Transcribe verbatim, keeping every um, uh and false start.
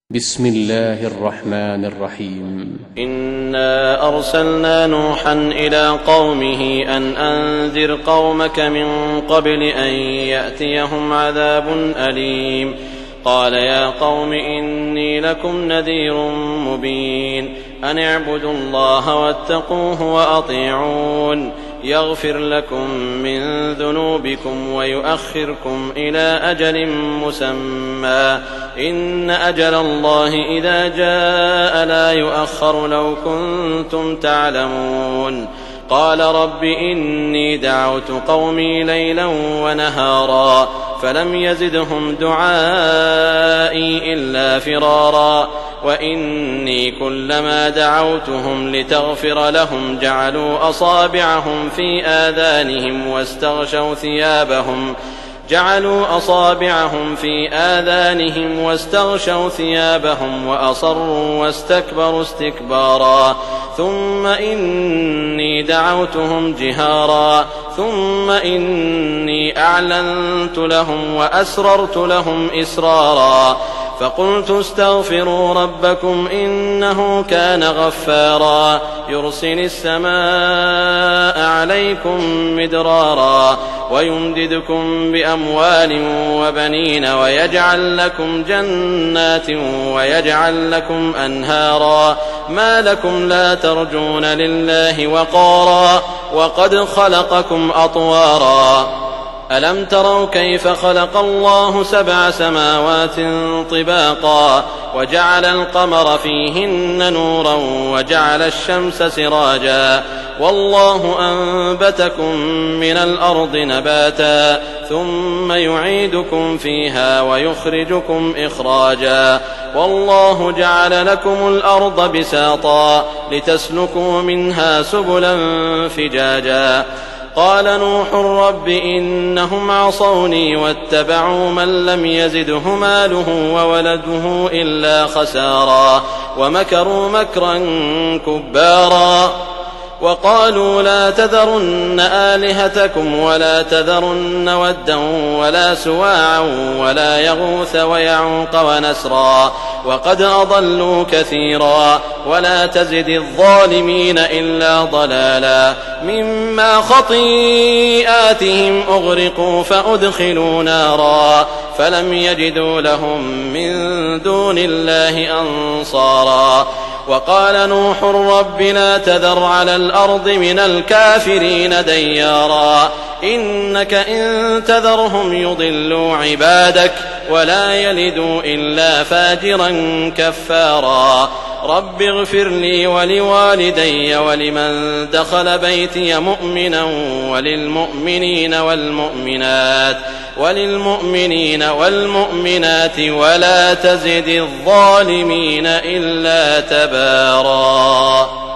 بسم الله الرحمن الرحيم. إنا أرسلنا نوحا إلى قومه أن أنذر قومك من قبل أن يأتيهم عذاب أليم. قال يا قوم إني لكم نذير مبين أن اعبدوا الله واتقوه وأطيعون يغفر لكم من ذنوبكم ويؤخركم إلى أجل مسمى إن أجل الله إذا جاء لا يؤخر لو كنتم تعلمون. قال رب إني دعوت قومي ليلا ونهارا فلم يزدهم دعائي إلا فرارا وإني كلما دعوتهم لتغفر لهم جعلوا أصابعهم في آذانهم واستغشوا ثيابهم جعلوا أصابعهم في آذانهم واستغشوا ثيابهم وأصروا واستكبروا استكبارا ثم إني دعوتهم جهارا ثم إني أعلنت لهم وأسررت لهم إسرارا فقلت استغفروا ربكم إنه كان غفارا يرسل السماء عليكم مدرارا ويمددكم بأموال وبنين ويجعل لكم جنات ويجعل لكم أنهارا ما لكم لا ترجون لله وقارا وقد خلقكم أطوارا ألم تروا كيف خلق الله سبع سماوات طباقا وجعل القمر فيهن نورا وجعل الشمس سراجا والله أنبتكم من الأرض نباتا ثم يعيدكم فيها ويخرجكم إخراجا والله جعل لكم الأرض بساطا لتسلكوا منها سبلا فجاجا. قال نوح رب إنهم عصوني واتبعوا من لم يزده ماله وولده إلا خسارا ومكروا مكرا كبارا وقالوا لا تذرن آلهتكم ولا تذرن ودا ولا سواعا ولا يغوث ويعوق ونسرا وقد أضلوا كثيرا ولا تزد الظالمين إلا ضلالا مما خطيئاتهم أغرقوا فأدخلوا نارا فلم يجدوا لهم من دون الله أنصارا. وقال نوح رب لا تذر على الأرض من الكافرين ديارا إنك إن تذرهم يضلوا عبادك ولا يلدوا إلا فاجرا كفارا. رب اغفر لي ولوالدي ولمن دخل بيتي مؤمنا وللمؤمنين والمؤمنات وللمؤمنين والمؤمنات ولا تزد الظالمين إلا تبارا.